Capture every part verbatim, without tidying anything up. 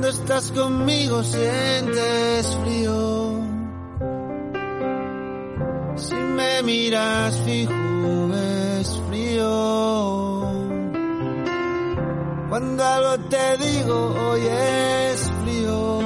Cuando estás conmigo sientes frío. Si me miras fijo ves frío. Cuando algo te digo hoy es frío.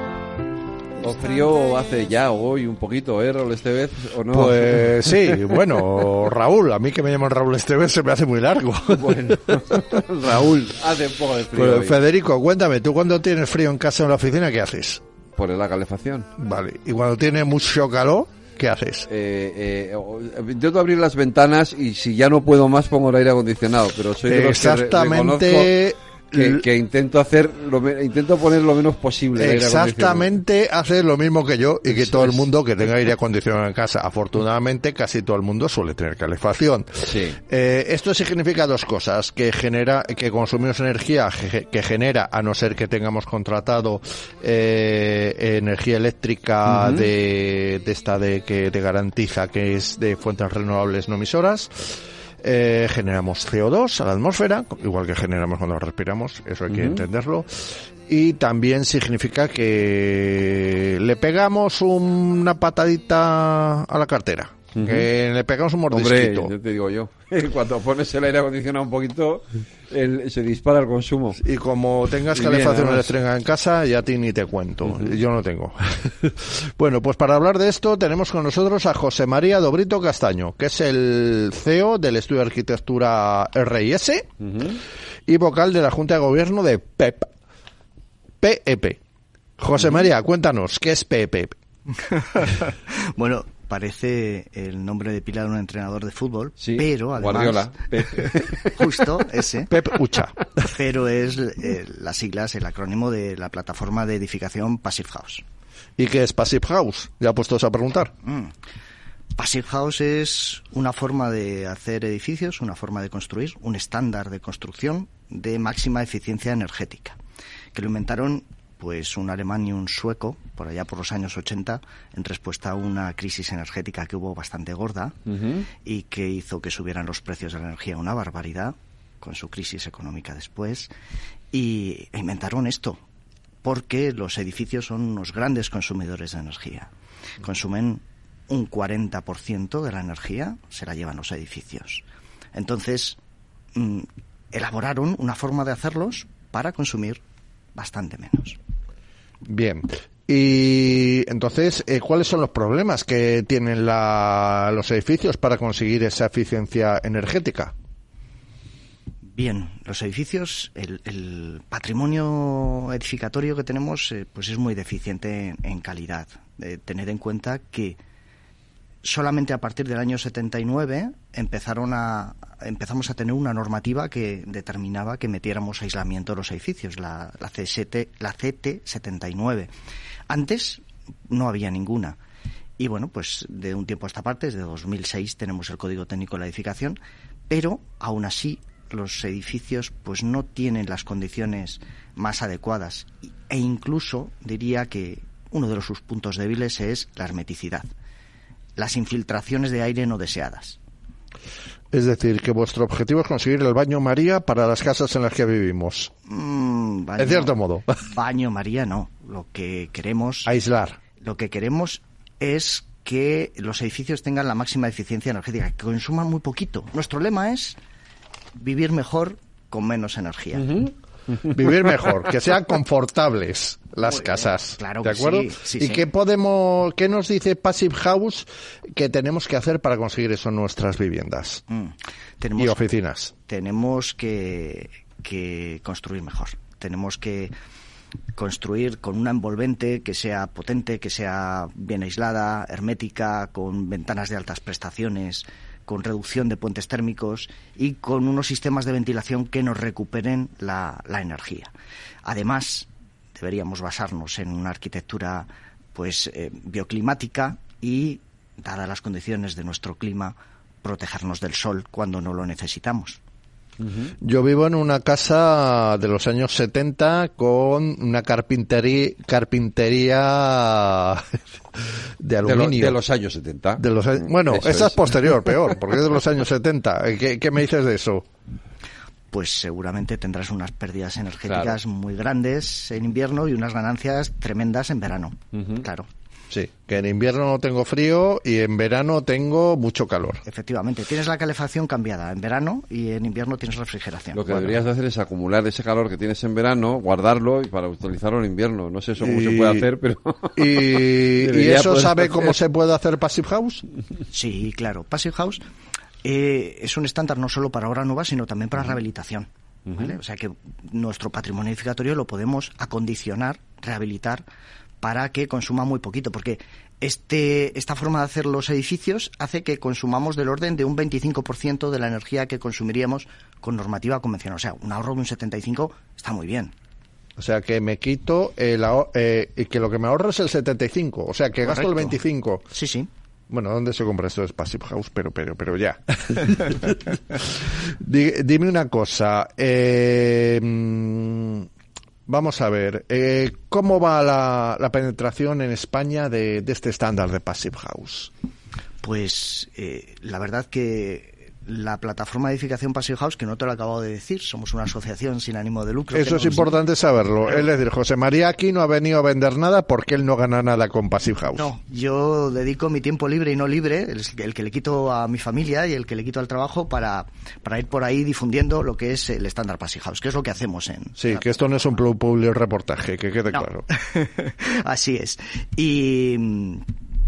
O frío hace ya hoy un poquito, ¿eh, Raúl Estevez? ¿O no? Pues sí, bueno, Raúl, a mí que me llaman Raúl Estevez se me hace muy largo. Bueno, Raúl, hace un poco de frío. Pues, hoy. Federico, cuéntame, ¿tú cuando tienes frío en casa o en la oficina, qué haces? Poner la calefacción. Vale, y cuando tiene mucho calor, ¿qué haces? Eh, eh, intento abrir las ventanas y si ya no puedo más pongo el aire acondicionado, pero soy de los que re- Exactamente... Que, que intento hacer lo me, intento poner lo menos posible el aire Exactamente, haces lo mismo que yo y que Eso todo el es. mundo que tenga aire acondicionado en casa. Afortunadamente, casi todo el mundo suele tener calefacción. Sí. Eh, esto significa dos cosas: que genera, que consumimos energía que, que genera, a no ser que tengamos contratado eh, energía eléctrica uh-huh. de, de esta de que te garantiza que es de fuentes renovables no emisoras. Eh, generamos C O dos a la atmósfera, igual que generamos cuando respiramos, eso hay que uh-huh. entenderlo. Y también significa que le pegamos una patadita a la cartera, uh-huh. que le pegamos un mordisquito. Hombre, yo te digo yo, cuando pones el aire acondicionado un poquito, el, se dispara el consumo. Y como tengas calefacción eléctrica en casa, ya a ti ni te cuento, uh-huh. yo no tengo. Bueno, pues para hablar de esto tenemos con nosotros a José María Dobrito Castaño, que es el C E O del Estudio de Arquitectura R I S uh-huh. y vocal de la Junta de Gobierno de P E P. P E P. José uh-huh. María, cuéntanos, ¿qué es P E P? Bueno, parece el nombre de pila de un entrenador de fútbol, sí, pero además... Guardiola. Justo, ese. Pep Ucha. Pero es eh, las siglas, el acrónimo de la plataforma de edificación Passive House. ¿Y qué es Passive House? Ya puestos a preguntar. Mm. Passive House es una forma de hacer edificios, una forma de construir, un estándar de construcción de máxima eficiencia energética, que lo inventaron pues un alemán y un sueco por allá por los años ochenta en respuesta a una crisis energética que hubo bastante gorda uh-huh. y que hizo que subieran los precios de la energía una barbaridad con su crisis económica después, y inventaron esto porque los edificios son unos grandes consumidores de energía. Consumen un cuarenta por ciento de la energía, se la llevan los edificios. Entonces mmm, elaboraron una forma de hacerlos para consumir bastante menos. Bien. Y entonces, eh, ¿cuáles son los problemas que tienen la, los edificios para conseguir esa eficiencia energética? Bien, los edificios, el, el patrimonio edificatorio que tenemos, eh, pues es muy deficiente en, en calidad. Eh, tened en cuenta que solamente a partir del año setenta y nueve empezaron a, empezamos a tener una normativa que determinaba que metiéramos aislamiento de los edificios, la, la, C S T, la C T setenta y nueve. Antes no había ninguna. Y bueno, pues de un tiempo a esta parte, desde dos mil seis, tenemos el Código Técnico de la Edificación, pero aún así los edificios pues no tienen las condiciones más adecuadas, e incluso diría que uno de sus puntos débiles es la hermeticidad, las infiltraciones de aire no deseadas. Es decir, que vuestro objetivo es conseguir el baño María para las casas en las que vivimos. Mm, baño, en cierto modo. Baño María no. Lo que queremos... Aislar. Lo que queremos es que los edificios tengan la máxima eficiencia energética, que consuman muy poquito. Nuestro lema es vivir mejor con menos energía. Uh-huh. Vivir mejor, que sean confortables las Muy casas, bien, claro ¿de que acuerdo? sí, sí, ¿Y sí. qué podemos, qué nos dice Passive House que tenemos que hacer para conseguir eso en nuestras viviendas mm, tenemos, y oficinas? Tenemos que, que construir mejor. Tenemos que construir con una envolvente que sea potente, que sea bien aislada, hermética, con ventanas de altas prestaciones, con reducción de puentes térmicos y con unos sistemas de ventilación que nos recuperen la, la energía. Además, deberíamos basarnos en una arquitectura pues eh, bioclimática y, dadas las condiciones de nuestro clima, protegernos del sol cuando no lo necesitamos. Uh-huh. Yo vivo en una casa de los años setenta con una carpintería, carpintería de aluminio. De, lo, de los años setenta. De los, bueno, eso esa es es posterior, peor, porque es de los años setenta. ¿Qué, qué me dices de eso? pues seguramente tendrás unas pérdidas energéticas claro. muy grandes en invierno y unas ganancias tremendas en verano. Uh-huh. Claro. Sí, que en invierno tengo frío y en verano tengo mucho calor. Efectivamente, tienes la calefacción cambiada en verano y en invierno tienes refrigeración. Lo que bueno. deberías de hacer es acumular ese calor que tienes en verano, guardarlo y para utilizarlo en invierno. No sé eso cómo y, se puede hacer, pero... ¿Y, ¿y eso sabe hacer. Cómo se puede hacer Passive House? Sí, claro. Passive House eh, es un estándar no solo para obra nueva, sino también para uh-huh. rehabilitación. ¿Vale? Uh-huh. O sea que nuestro patrimonio edificatorio lo podemos acondicionar, rehabilitar, para que consuma muy poquito, porque este esta forma de hacer los edificios hace que consumamos del orden de un veinticinco por ciento de la energía que consumiríamos con normativa convencional. O sea, un ahorro de un setenta y cinco por ciento está muy bien. O sea, que me quito el ahor- eh, y que lo que me ahorro es el setenta y cinco por ciento. O sea, que Correcto. Gasto el veinticinco por ciento. Sí, sí. Bueno, ¿dónde se compra esto? Es Passive House, pero, pero, pero ya. Dime una cosa. Eh, vamos a ver. Eh, ¿Cómo va la, la penetración en España de, de este estándar de Passive House? Pues eh, la verdad que la plataforma de edificación Passive House, que no te lo he acabado de decir, somos una asociación sin ánimo de lucro. Eso es importante saberlo. Es decir, José María aquí no ha venido a vender nada porque él no gana nada con Passive House. No, yo dedico mi tiempo libre y no libre, el, el que le quito a mi familia y el que le quito al trabajo para, para ir por ahí difundiendo lo que es el estándar Passive House, que es lo que hacemos en... Sí, la... que esto no es un public reportaje, que quede no. claro. Así es. Y...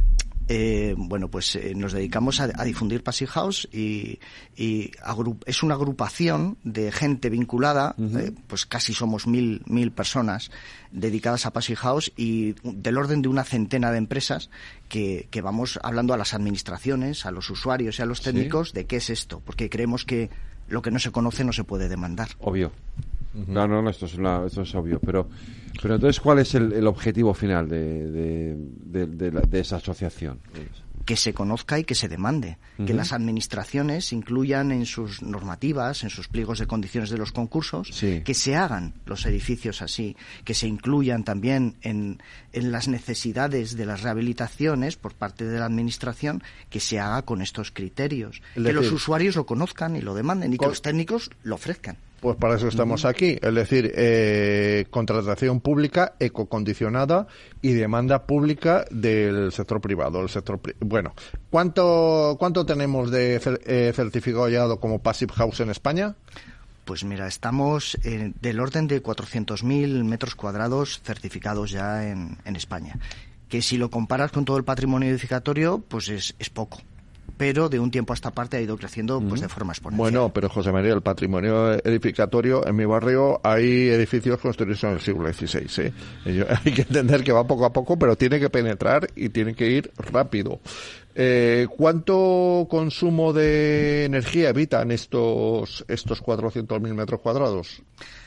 Eh, bueno, pues eh, nos dedicamos a, a difundir Passive House y, y agru- es una agrupación de gente vinculada, uh-huh. eh, pues casi somos mil, mil personas dedicadas a Passive House y del orden de una centena de empresas que, que vamos hablando a las administraciones, a los usuarios y a los técnicos, ¿sí?, de qué es esto, porque creemos que lo que no se conoce no se puede demandar. Obvio. Uh-huh. No, no, no, esto es, una, esto es obvio, pero pero entonces, ¿cuál es el, el objetivo final de, de, de, de, la, de esa asociación? Que se conozca y que se demande, uh-huh. que las administraciones incluyan en sus normativas, en sus pliegos de condiciones de los concursos, sí. que se hagan los edificios así, que se incluyan también en, en las necesidades de las rehabilitaciones por parte de la administración, que se haga con estos criterios, es que decir, los usuarios lo conozcan y lo demanden y con... que los técnicos lo ofrezcan. Pues para eso estamos uh-huh. aquí, es decir, eh, contratación pública ecocondicionada y demanda pública del sector privado. El sector pri- bueno, ¿cuánto cuánto tenemos de cer- eh, certificado como Passive House en España? Pues mira, estamos eh, del orden de cuatrocientos mil metros cuadrados certificados ya en, en España, que si lo comparas con todo el patrimonio edificatorio, pues es, es poco. Pero de un tiempo a esta parte ha ido creciendo pues de forma exponencial. Bueno, pero José María, el patrimonio edificatorio, en mi barrio hay edificios construidos en el siglo dieciséis. ¿eh? Hay que entender que va poco a poco, pero tiene que penetrar y tiene que ir rápido. Eh, ¿Cuánto consumo de energía evitan estos estos cuatrocientos mil metros cuadrados?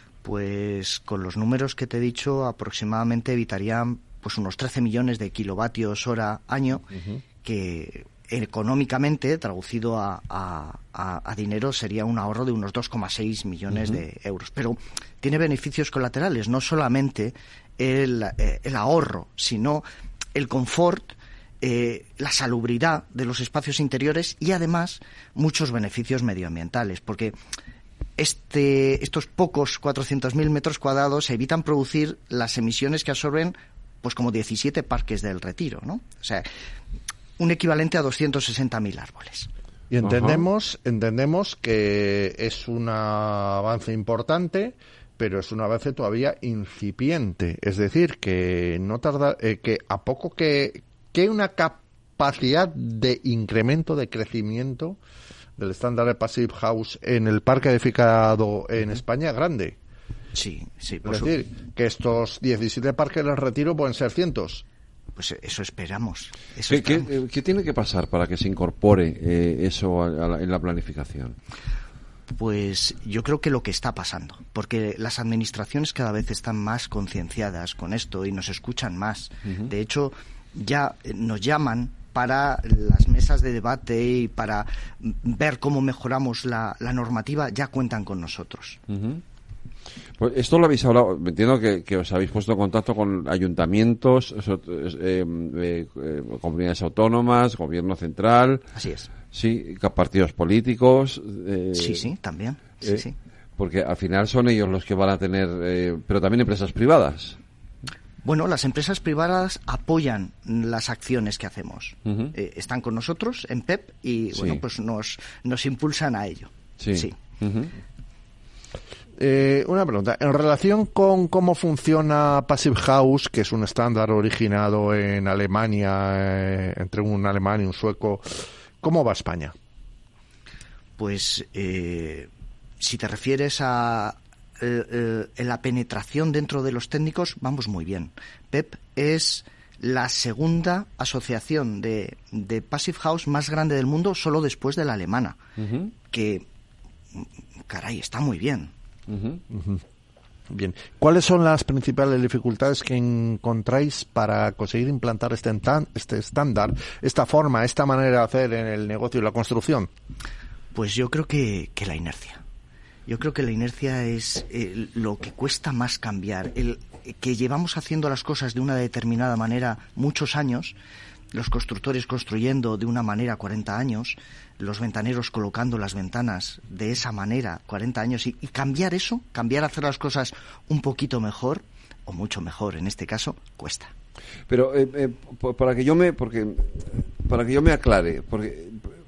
Pues con los números que te he dicho, aproximadamente evitarían pues unos trece millones de kilovatios hora año, uh-huh. que... económicamente, traducido a, a, a, a dinero, sería un ahorro de unos dos coma seis millones uh-huh. de euros. Pero tiene beneficios colaterales, no solamente el, eh, el ahorro, sino el confort, eh, la salubridad de los espacios interiores y además muchos beneficios medioambientales, porque este, estos pocos cuatrocientos mil metros cuadrados evitan producir las emisiones que absorben pues como diecisiete parques del Retiro, ¿no? O sea, un equivalente a doscientos sesenta mil árboles. Y entendemos, uh-huh. entendemos que es un avance importante, pero es un avance todavía incipiente. Es decir, que no tarda, eh, que a poco que, que una capacidad de incremento, de crecimiento del estándar de Passive House en el parque edificado en uh-huh. España grande. Sí, sí. Por es decir, su... que estos diecisiete parques del Retiro pueden ser cientos. Pues eso esperamos. Eso ¿Qué, esperamos. ¿qué, ¿Qué tiene que pasar para que se incorpore eh, eso a, a la, en la planificación? Pues yo creo que lo que está pasando, porque las administraciones cada vez están más concienciadas con esto y nos escuchan más. Uh-huh. De hecho, ya nos llaman para las mesas de debate y para ver cómo mejoramos la, la normativa, ya cuentan con nosotros. Uh-huh. Pues esto lo habéis hablado, entiendo que, que os habéis puesto en contacto con ayuntamientos, eh, eh, eh, comunidades autónomas, gobierno central. Así es. Sí, partidos políticos. Eh, sí, sí, también. Sí, eh, sí. Porque al final son ellos los que van a tener, eh, pero también empresas privadas. Bueno, las empresas privadas apoyan las acciones que hacemos. Uh-huh. Eh, están con nosotros en P E P y, Sí. bueno, pues nos, nos impulsan a ello. Sí. Sí. Uh-huh. Eh, una pregunta. En relación con cómo funciona Passive House, que es un estándar originado en Alemania, eh, entre un alemán y un sueco, ¿cómo va España? Pues eh, si te refieres a eh, eh, en la penetración dentro de los técnicos, vamos muy bien. P E P es la segunda asociación de, de Passive House más grande del mundo, solo después de la alemana. Uh-huh. Que, caray, está muy bien. Uh-huh. Uh-huh. Bien. ¿Cuáles son las principales dificultades que encontráis para conseguir implantar este, entan- este estándar, esta forma, esta manera de hacer en el negocio y la construcción? Pues yo creo que, que la inercia. Yo creo que la inercia es eh, lo que cuesta más cambiar. El que llevamos haciendo las cosas de una determinada manera muchos años, los constructores construyendo de una manera cuarenta años, los ventaneros colocando las ventanas de esa manera cuarenta años, y, y cambiar eso, cambiar a hacer las cosas un poquito mejor, o mucho mejor en este caso, cuesta. Pero eh, eh, p- para que yo me, porque para que yo me aclare, porque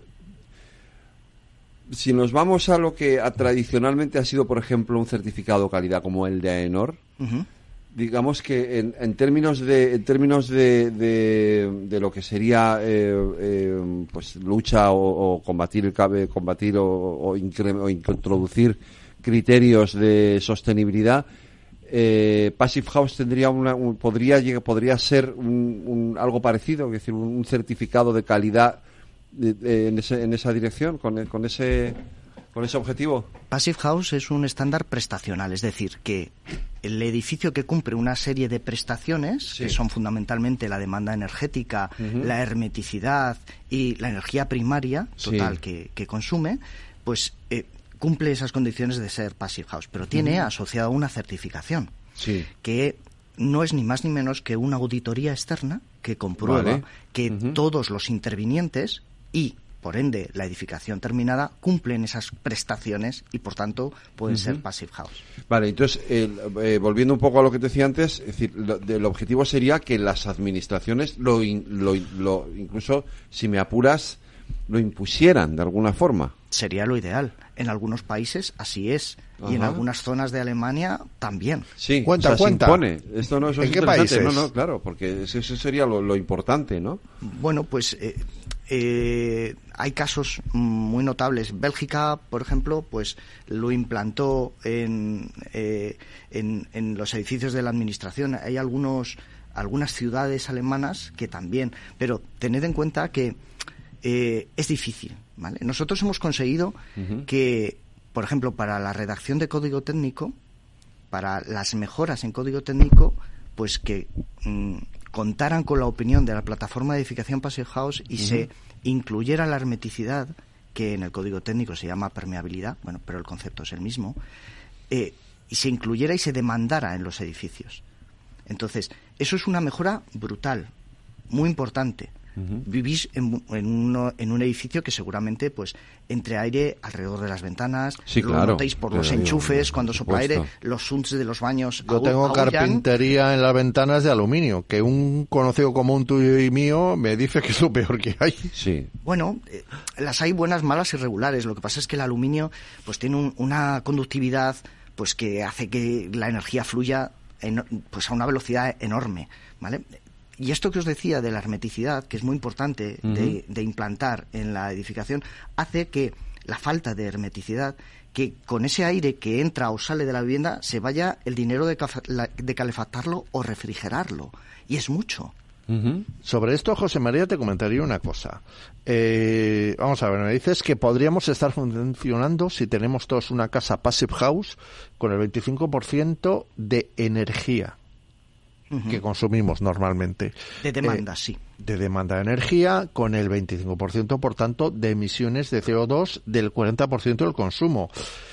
si nos vamos a lo que a, tradicionalmente ha sido, por ejemplo, un certificado de calidad como el de AENOR, Uh-huh. digamos que en, en términos de en términos de, de, de lo que sería eh, eh, pues lucha o, o combatir el cabe combatir o, o, incre- o introducir criterios de sostenibilidad, eh, Passive House tendría una un, podría llegar, podría ser un, un algo parecido, es decir, un, un certificado de calidad de, de, en, ese, en esa dirección, con, con ese con ese objetivo. Passive House es un estándar prestacional, es decir, que el edificio que cumple una serie de prestaciones, Sí. que son fundamentalmente la demanda energética, Uh-huh. la hermeticidad y la energía primaria total Sí. que, que consume, pues eh, cumple esas condiciones de ser Passive House, pero tiene Uh-huh. asociada una certificación, Sí. que no es ni más ni menos que una auditoría externa que comprueba Vale. que Uh-huh. todos los intervinientes y, por ende, la edificación terminada cumplen esas prestaciones y, por tanto, pueden Uh-huh. ser Passive House. Vale, entonces, eh, eh, volviendo un poco a lo que te decía antes, es decir, lo, de- el objetivo sería que las administraciones lo, in- lo, in- lo incluso, si me apuras, lo impusieran de alguna forma. Sería lo ideal. En algunos países así es. Y en Ajá. algunas zonas de Alemania también. Sí, Cuenta, o sea, se cuenta. impone. Esto no eso ¿En es qué interesante. países? No, no, claro, porque eso, eso sería lo, lo importante, ¿no? Bueno, pues eh, eh, hay casos muy notables. Bélgica, por ejemplo, pues lo implantó en, eh, en, en los edificios de la administración. Hay algunos algunas ciudades alemanas que también. Pero tened en cuenta que eh, es difícil, ¿vale? Nosotros hemos conseguido Ujú. que, por ejemplo, para la redacción de código técnico, para las mejoras en código técnico, pues que mm, contaran con la opinión de la plataforma de edificación Passive House y Ujú. se incluyera la hermeticidad, que en el código técnico se llama permeabilidad, bueno, pero el concepto es el mismo, eh, y se incluyera y se demandara en los edificios. Entonces, eso es una mejora brutal, muy importante. Ujú. Vivís en, en, uno, en un edificio que seguramente pues entre aire alrededor de las ventanas, Sí, lo claro. notéis por Te los lo digo, enchufes, por cuando sopla supuesto. aire, los sunts de los baños Yo aú- tengo aúllan. carpintería en las ventanas de aluminio, que un conocido común tuyo y mío me dice que es lo peor que hay. Sí. Bueno, eh, las hay buenas, malas y regulares. Lo que pasa es que el aluminio pues tiene un- una conductividad pues que hace que la energía fluya en- pues a una velocidad enorme, ¿vale? Y esto que os decía de la hermeticidad, que es muy importante Ujú. de, de implantar en la edificación, hace que la falta de hermeticidad, que con ese aire que entra o sale de la vivienda se vaya el dinero de, cafa- la- de calefactarlo o refrigerarlo. Y es mucho. Ujú. Sobre esto, José María, te comentaría una cosa. Eh, vamos a ver, me dices que podríamos estar funcionando si tenemos todos una casa Passive House con el veinticinco por ciento de energía Ujú. que consumimos normalmente. De demanda, Eh, sí. de demanda de energía con el veinticinco por ciento, por tanto, de emisiones de C O dos del cuarenta por ciento del consumo.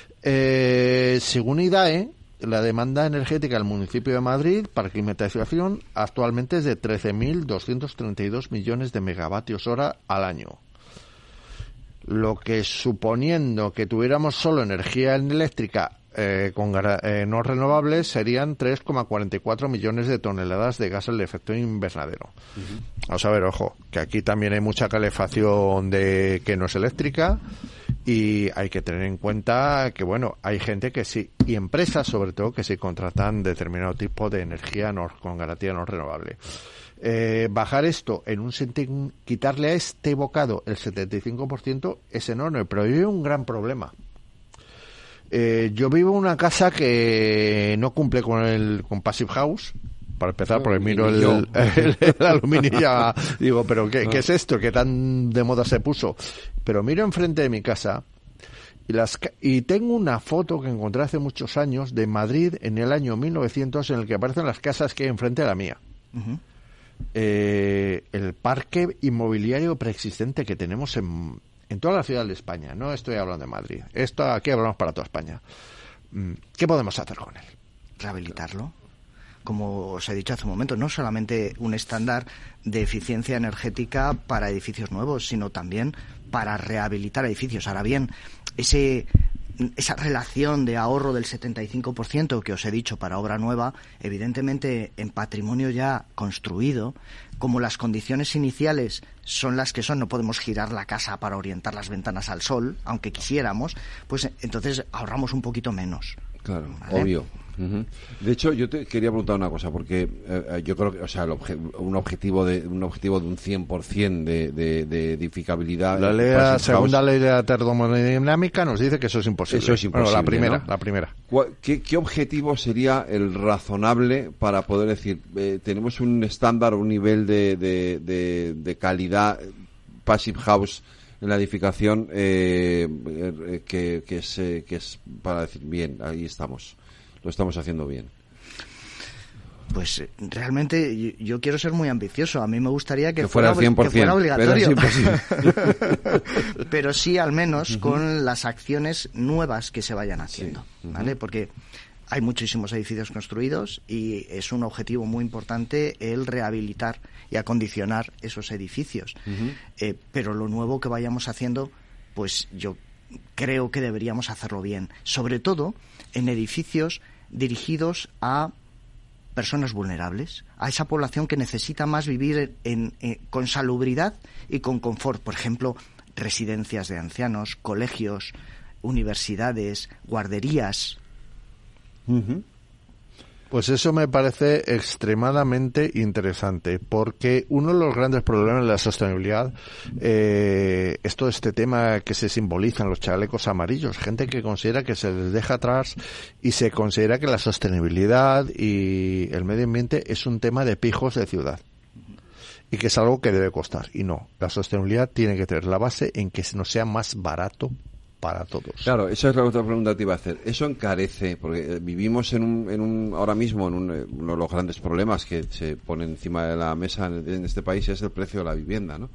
Eh, según IDAE, la demanda energética del municipio de Madrid para climatización actualmente es de trece mil doscientos treinta y dos millones de megavatios hora al año. Lo que, suponiendo que tuviéramos solo energía eléctrica eh, con eh, no renovables serían tres coma cuarenta y cuatro millones de toneladas de gases de efecto invernadero. Uh-huh. Vamos a ver, ojo, que aquí también hay mucha calefacción de que no es eléctrica y hay que tener en cuenta que, bueno, hay gente que sí, y empresas sobre todo, que sí contratan determinado tipo de energía no, con garantía no renovable. Eh, bajar esto en un sentido, quitarle a este bocado el setenta y cinco por ciento es enorme, pero hay un gran problema. Eh, yo vivo en una casa que no cumple con el con Passive House, para empezar, porque miro el, el, el, el aluminio y ya digo, pero ¿qué, ¿qué es esto? ¿Qué tan de moda se puso? Pero miro enfrente de mi casa y, las, y tengo una foto que encontré hace muchos años de Madrid en el año mil novecientos en el que aparecen las casas que hay enfrente de la mía. Uh-huh. Eh, el parque inmobiliario preexistente que tenemos en en toda la ciudad de España, no estoy hablando de Madrid, esto aquí hablamos para toda España. ¿Qué podemos hacer con él? Rehabilitarlo. Como os he dicho hace un momento, no solamente un estándar de eficiencia energética para edificios nuevos, sino también para rehabilitar edificios. Ahora bien, ese esa relación de ahorro del setenta y cinco por ciento que os he dicho para obra nueva, evidentemente en patrimonio ya construido, como las condiciones iniciales son las que son, no podemos girar la casa para orientar las ventanas al sol, aunque quisiéramos, pues entonces ahorramos un poquito menos. Claro, ¿vale? Obvio. Uh-huh. De hecho, yo te quería preguntar una cosa, porque eh, yo creo que, o sea, el obje, un objetivo de un objetivo de un cien por ciento de, de, de edificabilidad. La ley, la segunda ley de la termodinámica nos dice que eso es imposible. Eso es imposible. Bueno, la primera, ¿no? la primera. ¿Qué, ¿Qué objetivo sería el razonable para poder decir, eh, tenemos un estándar, un nivel de, de, de, de calidad Passive House en la edificación eh, eh, que, que, es, eh, que es para decir, bien, ahí estamos, lo estamos haciendo bien? Pues realmente yo, yo quiero ser muy ambicioso. A mí me gustaría que, que fuera, fuera, cien por ciento, que fuera obligatorio. Pero, es pero sí, al menos, uh-huh. con las acciones nuevas que se vayan haciendo. Sí. Uh-huh. ¿Vale? Porque hay muchísimos edificios construidos y es un objetivo muy importante el rehabilitar y acondicionar esos edificios. Uh-huh. Eh, pero lo nuevo que vayamos haciendo, pues yo creo que deberíamos hacerlo bien. Sobre todo en edificios dirigidos a personas vulnerables, a esa población que necesita más vivir en, en, con salubridad y con confort. Por ejemplo, residencias de ancianos, colegios, universidades, guarderías. Uh-huh. Pues eso me parece extremadamente interesante, porque uno de los grandes problemas de la sostenibilidad eh, es todo este tema que se simboliza en los chalecos amarillos, gente que considera que se les deja atrás y se considera que la sostenibilidad y el medio ambiente es un tema de pijos de ciudad y que es algo que debe costar. Y no, la sostenibilidad tiene que tener la base en que nos sea más barato para todos. Claro, esa es la otra pregunta que te iba a hacer. Eso encarece, porque vivimos en un, en un ahora mismo en un, uno de los grandes problemas que se pone encima de la mesa en, en este país es el precio de la vivienda, ¿no?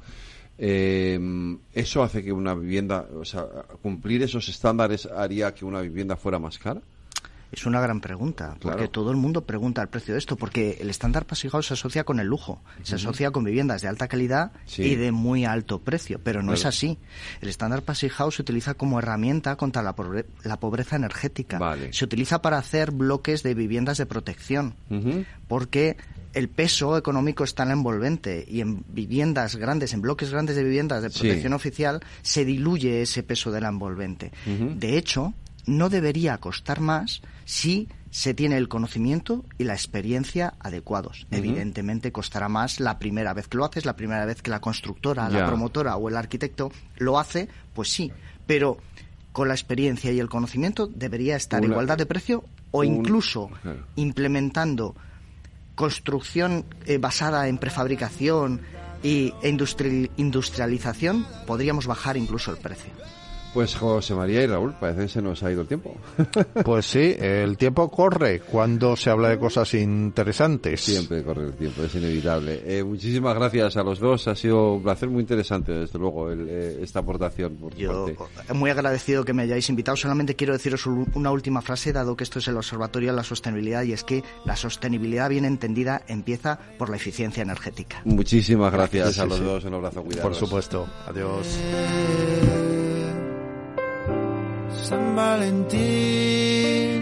Eh, eso hace que una vivienda, o sea, cumplir esos estándares haría que una vivienda fuera más cara. Es una gran pregunta, porque claro, todo el mundo pregunta el precio de esto, porque el estándar Passive House se asocia con el lujo, uh-huh. se asocia con viviendas de alta calidad sí. y de muy alto precio, pero no claro. es así. El estándar Passive House se utiliza como herramienta contra la, pobre, la pobreza energética. Vale. Se utiliza para hacer bloques de viviendas de protección, uh-huh. porque el peso económico está en la envolvente y en viviendas grandes, en bloques grandes de viviendas de protección sí. oficial, se diluye ese peso de la envolvente. Uh-huh. De hecho, no debería costar más si se tiene el conocimiento y la experiencia adecuados. Uh-huh. Evidentemente costará más la primera vez que lo haces, la primera vez que la constructora, yeah. la promotora o el arquitecto lo hace, pues sí, pero con la experiencia y el conocimiento debería estar Una, igualdad de precio o un, incluso claro. implementando construcción eh, basada en prefabricación y industri- industrialización, podríamos bajar incluso el precio. Pues José María y Raúl, parece que se nos ha ido el tiempo. Pues sí, el tiempo corre cuando se habla de cosas interesantes. Siempre corre el tiempo, es inevitable. Eh, muchísimas gracias a los dos, ha sido un placer muy interesante, desde luego, el, eh, esta aportación por tu Yo parte. Muy agradecido que me hayáis invitado. Solamente quiero deciros una última frase, dado que esto es el Observatorio de la Sostenibilidad, y es que la sostenibilidad bien entendida empieza por la eficiencia energética. Muchísimas gracias sí, sí, a los sí. dos, un abrazo, cuidados. Por supuesto, adiós. San Valentín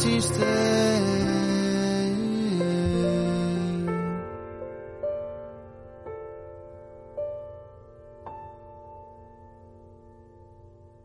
existe.